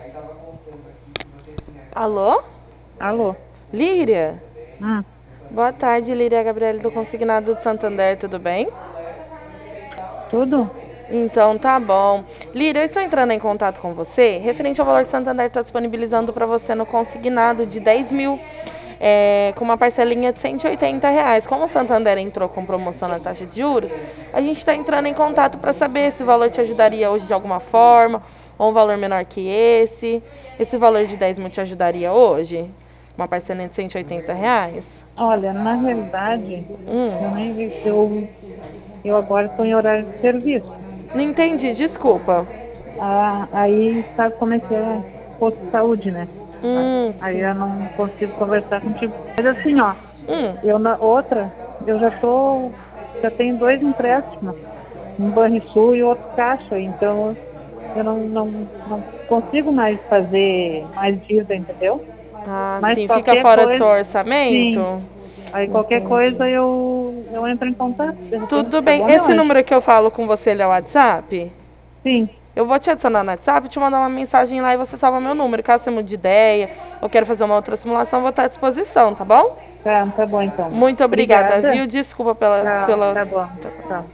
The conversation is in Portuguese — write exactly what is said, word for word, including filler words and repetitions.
Alô? Alô? Líria? Hum, Boa tarde, Líria Gabriele do Consignado de Santander, tudo bem? tudo? Então tá bom. Líria, eu estou entrando em contato com você referente ao valor que o Santander está disponibilizando para você no consignado de dez mil, é, com uma parcelinha de cento e oitenta reais. Como o Santander entrou com promoção na taxa de juros, a gente está entrando em contato para saber se o valor te ajudaria hoje de alguma forma, ou um valor menor que esse. Esse valor de dez mil te ajudaria hoje? Uma parcelinha de cento e oitenta reais? Olha, na realidade, eu Hum, nem vi- eu, eu agora estou em horário de serviço. não entendi, desculpa. Ah, aí sabe como é que é posto de saúde, né? Ah, Hum, Aí sim. eu não consigo conversar contigo. Mas assim, ó, Hum. eu na outra, eu já tô, já tenho dois empréstimos, um Banrisul e outro Caixa, então eu não, não, não consigo mais fazer mais dívida, entendeu? Ah, Mas sim, fica qualquer fora do seu coisa, orçamento? sim. Aí qualquer coisa Entendi. eu, eu entro em contato, de repente, Tudo tá bem. bom, meu Esse anjo? número que eu falo com você, ele é o WhatsApp? Sim, Eu vou te adicionar no WhatsApp, te mandar uma mensagem lá e você salva meu número. Caso você mude de ideia ou queira fazer uma outra simulação, eu vou estar à disposição, tá bom? tá, tá bom então. Muito obrigada, Obrigada. viu? Desculpa pela, Tchau, pela tá bom. Tchau.